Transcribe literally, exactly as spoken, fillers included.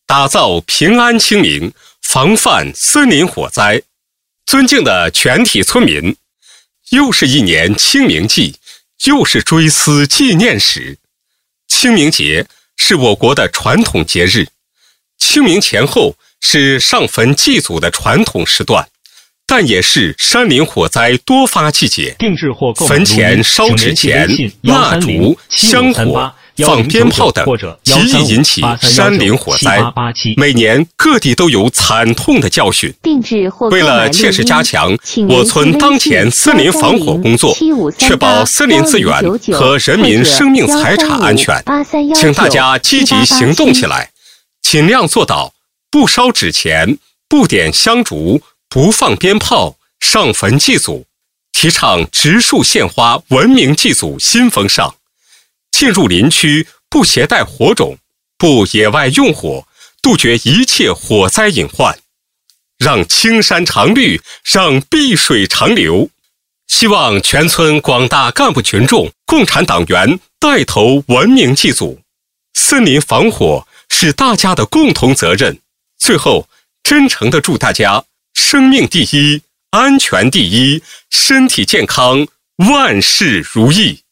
打造平安清明，防范森林火灾。尊敬的全体村民，又是一年清明季，又是追思纪念时。清明节是我国的传统节日，清明前后是上坟祭祖的传统时段，但也是山林火灾多发季节。坟前烧纸钱、蜡烛、香火、放鞭炮等，极易引起山林火灾。每年各地都有惨痛的教训。为了切实加强我村当前森林防火工作，确保森林资源和人民生命财产安全，请大家积极行动起来，尽量做到不烧纸钱、不点香烛、不放鞭炮、上坟祭祖，提倡植树献花文明祭祖新风尚。进入林区不携带火种，不野外用火，杜绝一切火灾隐患，让青山常绿，让碧水长流。希望全村广大干部群众、共产党员带头文明祭祖。森林防火是大家的共同责任。最后，真诚地祝大家生命第一，安全第一，身体健康，万事如意。